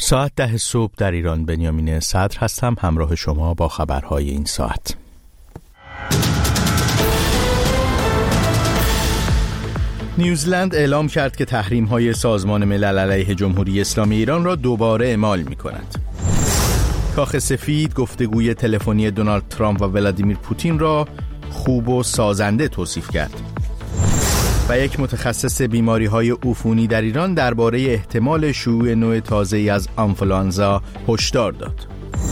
ساعت 10 صبح در ایران. بنیامین صدر هستم، همراه شما با خبرهای این ساعت. نیوزیلند اعلام کرد که تحریم‌های سازمان ملل علیه جمهوری اسلامی ایران را دوباره اعمال می‌کند. کاخ سفید گفتگوی تلفنی دونالد ترامپ و ولادیمیر پوتین را خوب و سازنده توصیف کرد. و یک متخصص بیماری‌های عفونی در ایران درباره احتمال شیوع نوع تازه‌ای از آنفولانزا هشدار داد.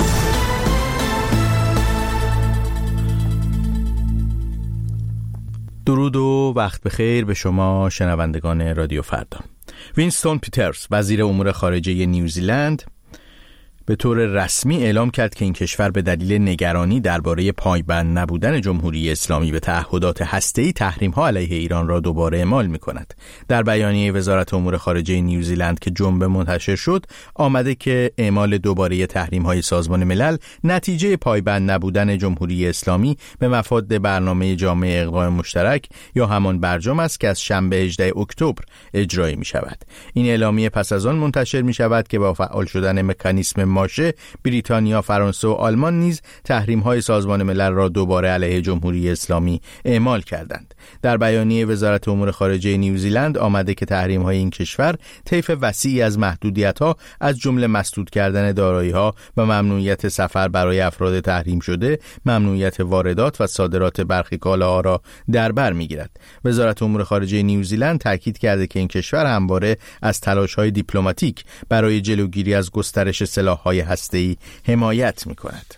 درود و وقت بخیر به شما شنوندگان رادیو فردا. وینستون پیترز وزیر امور خارجه نیوزیلند به طور رسمی اعلام کرد که این کشور به دلیل نگرانی درباره پایبند نبودن جمهوری اسلامی به تعهدات هسته‌ای تحریم‌ها علیه ایران را دوباره اعمال می‌کند. در بیانیه وزارت امور خارجه نیوزیلند که جمعه منتشر شد، آمده که اعمال دوباره تحریم‌های سازمان ملل نتیجه پایبند نبودن جمهوری اسلامی به مفاد برنامه جامع اقدام مشترک یا همان برجام است که از شنبه 18 اکتبر اجرایی می‌شود. این اعلامیه پس از آن منتشر می‌شود که با فعال شدن مکانیسم ماشه، بریتانیا، فرانسه و آلمان نیز تحریم‌های سازمان ملل را دوباره علیه جمهوری اسلامی اعمال کردند. در بیانیه وزارت امور خارجه نیوزیلند آمده که تحریم‌های این کشور طیف وسیعی از محدودیت‌ها از جمله مسدود کردن دارایی‌ها و ممنوعیت سفر برای افراد تحریم شده، ممنوعیت واردات و صادرات برخی کالاها را در بر می‌گیرد. وزارت امور خارجه نیوزیلند تاکید کرده که این کشور همواره از تلاش‌های دیپلماتیک برای جلوگیری از گسترش سلاح‌های هسته‌ای حمایت می‌کند.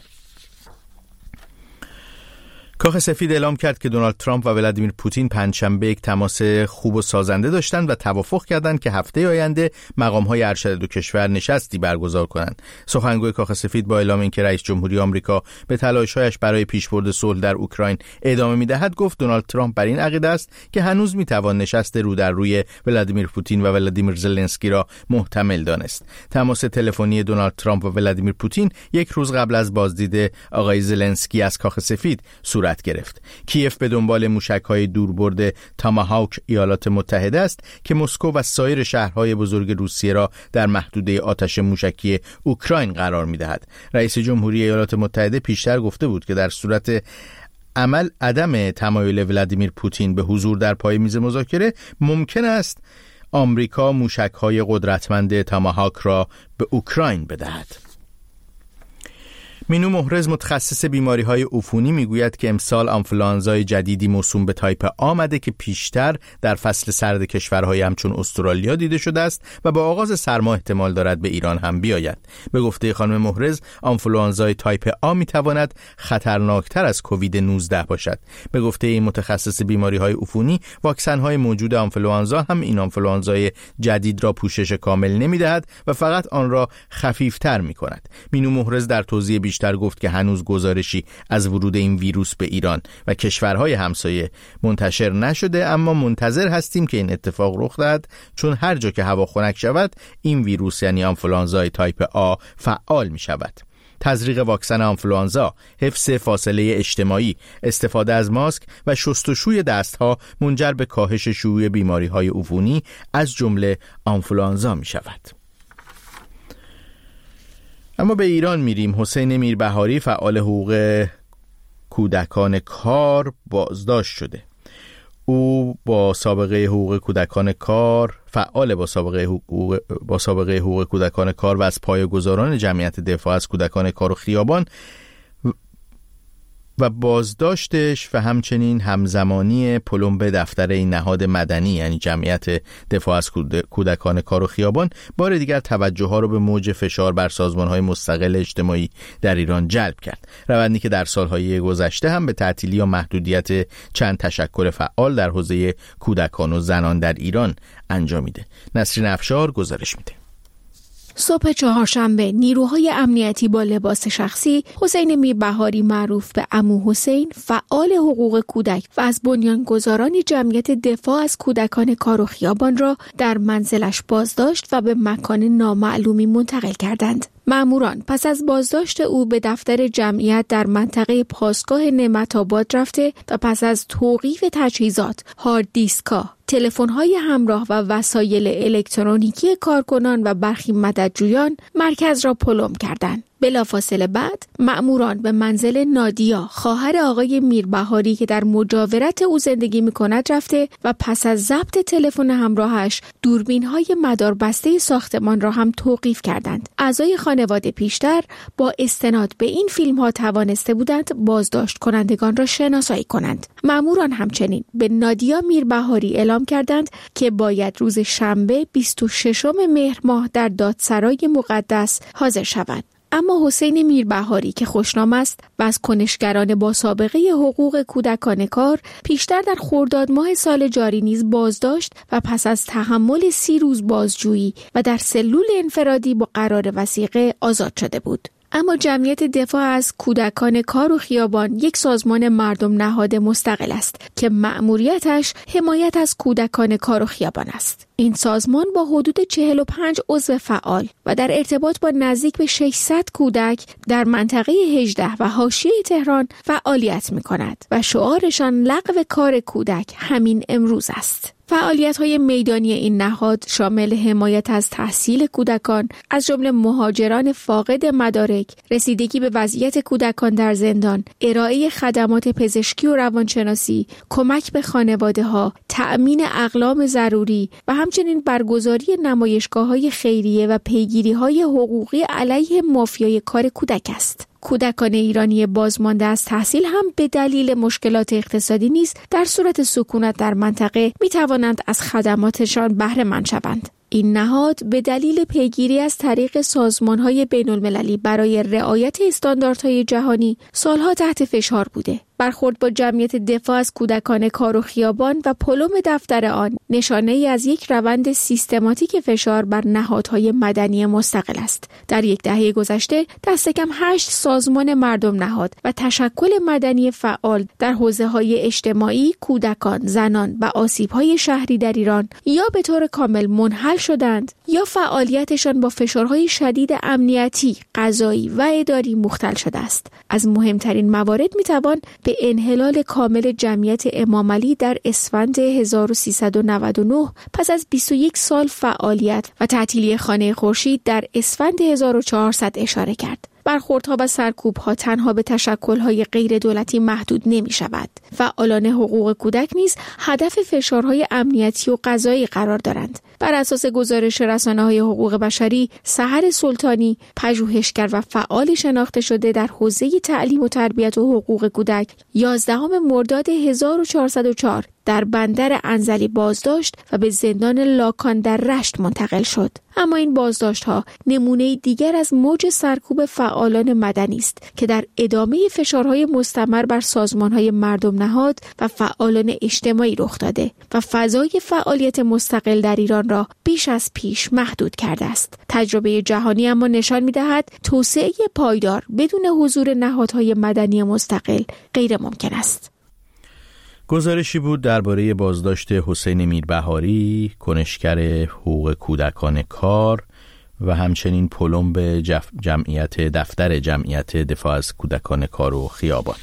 کاخ سفید اعلام کرد که دونالد ترامپ و ولادیمیر پوتین پنجشنبه یک تماس خوب و سازنده داشتند و توافق کردند که هفته آینده مقام‌های ارشد دو کشور نشستی برگزار کنند. سخنگوی کاخ سفید با اعلام اینکه رئیس جمهوری آمریکا به تلاش‌هایش برای پیشبرد صلح در اوکراین ادامه می‌دهد، گفت دونالد ترامپ بر این عقیده است که هنوز می‌توان نشست رو در روی ولادیمیر پوتین و ولادیمیر زلنسکی را محتمل دانست. تماس تلفنی دونالد ترامپ و ولادیمیر پوتین یک روز قبل از بازدید آقای زلنسکی از کاخ سفید صورت گرفت. کیف به دنبال موشک‌های دوربرد تاماهاوک ایالات متحده است که مسکو و سایر شهرهای بزرگ روسیه را در محدوده آتش موشکی اوکراین قرار می‌دهد. رئیس جمهوری ایالات متحده پیشتر گفته بود که در صورت عمل عدم تمایل ولادیمیر پوتین به حضور در پای میز مذاکره، ممکن است آمریکا موشک‌های قدرتمند تاماهاوک را به اوکراین بدهد. مینو محرز متخصص بیماری‌های عفونی میگوید که امسال آنفولانزای جدیدی موسوم به تایپ آ آمده که پیشتر در فصل سرد کشورهای همچون استرالیا دیده شده است و با آغاز سرما احتمال دارد به ایران هم بیاید. به گفته خانم محرز، آنفولانزای تایپ آ میتواند خطرناکتر از کووید 19 باشد. به گفته این متخصص بیماری‌های عفونی، واکسن‌های موجود آنفولانزا هم این آنفولانزای جدید را پوشش کامل نمیدهد و فقط آن را خفیف‌تر می‌کند. مینو محرز در توضیح بیشتر گفت که هنوز گزارشی از ورود این ویروس به ایران و کشورهای همسایه منتشر نشده، اما منتظر هستیم که این اتفاق رخ دهد، چون هر جا که هوا خنک شود این ویروس یعنی آنفولانزای تایپ آ فعال می شود. تزریق واکسن آنفولانزا، حفظ فاصله اجتماعی، استفاده از ماسک و شستشوی دستها منجر به کاهش شیوع بیماری‌های عفونی از جمله آنفولانزا می شود. اما به ایران میریم. حسین میربهاری فعال حقوق کودکان کار بازداشت شده. او با سابقه حقوق کودکان کار فعال با سابقه حقوق کودکان کار و از پایه‌گذاران جمعیت دفاع از کودکان کار و خیابان و بازداشتش و همچنین همزمانی پلمب دفتر این نهاد مدنی یعنی جمعیت دفاع از کودکان کار و خیابان بار دیگر توجه ها رو به موج فشار بر سازمان های مستقل اجتماعی در ایران جلب کرد. روندی که در سالهای گذشته هم به تعطیلی یا محدودیت چند تشکل فعال در حوزه کودکان و زنان در ایران انجامیده. نسرین افشار گزارش میده. صبح چهارشنبه نیروهای امنیتی با لباس شخصی حسین میربهاری معروف به عمو حسین فعال حقوق کودک و از بنیانگذاران جمعیت دفاع از کودکان کار و خیابان را در منزلش بازداشت و به مکان نامعلومی منتقل کردند. ماموران پس از بازداشت او به دفتر جمعیت در منطقه پاسگاه نعمت‌آباد رفته و پس از توقیف تجهیزات، هارد دیسک‌ها، تلفن‌های همراه و وسایل الکترونیکی کارکنان و برخی مددجویان مرکز را پلم کردند. بلافاصله بعد مأموران به منزل نادیا خواهر آقای میربهاری که در مجاورت او زندگی می‌کند رفته و پس از ضبط تلفن همراهش دوربین‌های مداربسته ساختمان را هم توقیف کردند. اعضای خانواده پیشتر با استناد به این فیلم‌ها توانسته بودند بازداشت کنندگان را شناسایی کنند. مأموران همچنین به نادیا میربهاری اعلام کردند که باید روز شنبه 26 مهر ماه در دادسرای مقدس حاضر شود. اما حسین میربهاری که خوشنام است و از کنشگران با سابقه حقوق کودکان کار پیشتر در خرداد ماه سال جاری نیز بازداشت و پس از تحمل 30 روز بازجویی و در سلول انفرادی با قرار وثیقه آزاد شده بود. اما جمعیت دفاع از کودکان کار و خیابان یک سازمان مردم نهاد مستقل است که مأموریتش حمایت از کودکان کار و خیابان است. این سازمان با حدود 45 عضو فعال و در ارتباط با نزدیک به 600 کودک در منطقه 18 و حاشیه تهران فعالیت می‌کند و شعارشان لغو کار کودک همین امروز است. فعالیت‌های میدانی این نهاد شامل حمایت از تحصیل کودکان از جمله مهاجران فاقد مدارک، رسیدگی به وضعیت کودکان در زندان، ارائه خدمات پزشکی و روانشناسی، کمک به خانواده‌ها، تأمین اقلام ضروری و همچنین برگزاری نمایشگاه‌های خیریه و پیگیری‌های حقوقی علیه مافیای کار کودک است. کودکان ایرانی بازمانده از تحصیل هم به دلیل مشکلات اقتصادی نیز در صورت سکونت در منطقه می توانند از خدماتشان بهره مند شوند. این نهاد به دلیل پیگیری از طریق سازمان‌های بین‌المللی برای رعایت استانداردهای جهانی سالها تحت فشار بوده. برخورد با جمعیت دفاع از کودکان کار و خیابان و پلم دفتر آن نشانه‌ای از یک روند سیستماتیک فشار بر نهادهای مدنی مستقل است. در یک دهه گذشته دست کم 8 سازمان مردم نهاد و تشکل مدنی فعال در حوزه‌های اجتماعی، کودکان، زنان و آسیب‌های شهری در ایران یا به طور کامل منحل شدند یا فعالیتشان با فشارهای شدید امنیتی، قضایی و اداری مختل شده است. از مهمترین موارد میتوان به انحلال کامل جمعیت امام علی در اسفند 1399 پس از 21 سال فعالیت و تعطیلی خانه خورشید در اسفند 1400 اشاره کرد. برخوردها و سرکوب‌ها تنها به تشکل‌های غیر دولتی محدود نمی‌شود. فعالان حقوق کودک نیز هدف فشارهای امنیتی و قضایی قرار دارند. بر اساس گزارش رسانه‌های حقوق بشری، سحر سلطانی، پژوهشگر و فعال شناخته شده در حوزه تعلیم و تربیت و حقوق کودک، 11 مرداد 1404 در بندر انزلی بازداشت و به زندان لاکان در رشت منتقل شد. اما این بازداشت‌ها نمونه دیگر از موج سرکوب فعالان مدنی است که در ادامه فشارهای مستمر بر سازمان‌های مردم نهاد و فعالان اجتماعی رخ داده و فضای فعالیت مستقل در ایران را بیش از پیش محدود کرده است. تجربه جهانی اما نشان می‌دهد توسعه پایدار بدون حضور نهادهای مدنی مستقل غیر ممکن است. گزارشی بود درباره بازداشت حسین میربهاری، کنشگر حقوق کودکان کار و همچنین پلم به دفتر جمعیت دفاع از کودکان کار و خیابان.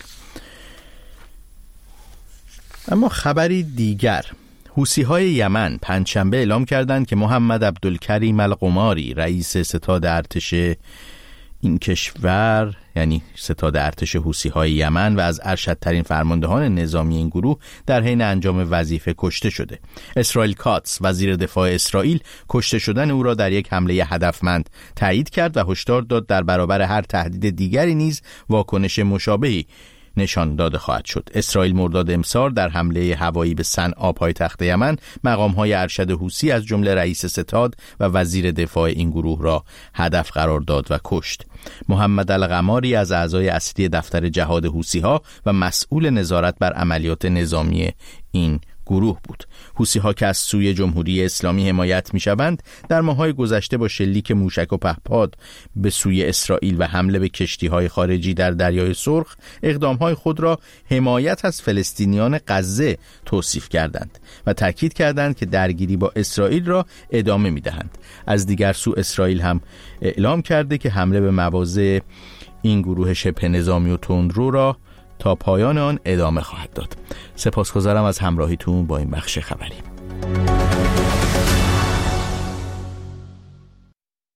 اما خبری دیگر، حوثی‌های یمن پنجشنبه اعلام کردند که محمد عبدالکریم القماری، رئیس ستاد ارتش این کشور، یعنی ستاد ارتش حوثی‌های یمن و از ارشدترین فرماندهان نظامی این گروه، در حین انجام وظیفه کشته شده. اسرائیل کاتس، وزیر دفاع اسرائیل، کشته شدن او را در یک حمله هدفمند تایید کرد و هشدار داد در برابر هر تهدید دیگری نیز واکنش مشابهی نشان داده خواهد شد. اسرائیل مرداد امسال در حمله هوایی به صنعا پایتخت یمن مقام‌های ارشد حوثی از جمله رئیس ستاد و وزیر دفاع این گروه را هدف قرار داد و کشت. محمد القماری از اعضای اصلی دفتر جهاد حوثی‌ها و مسئول نظارت بر عملیات نظامی این گروه بود. حوثی‌ها که از سوی جمهوری اسلامی حمایت می‌شوند، در ماه‌های گذشته با شلیک موشک و پهپاد به سوی اسرائیل و حمله به کشتی‌های خارجی در دریای سرخ، اقدام‌های خود را حمایت از فلسطینیان غزه توصیف کردند و تاکید کردند که درگیری با اسرائیل را ادامه می‌دهند. از دیگر سو اسرائیل هم اعلام کرده که حمله به مواضع این گروه شبه نظامی و تندرو را تا پایان آن ادامه خواهد داد. سپاسگزارم از همراهیتون با این بخش خبری. بدرود.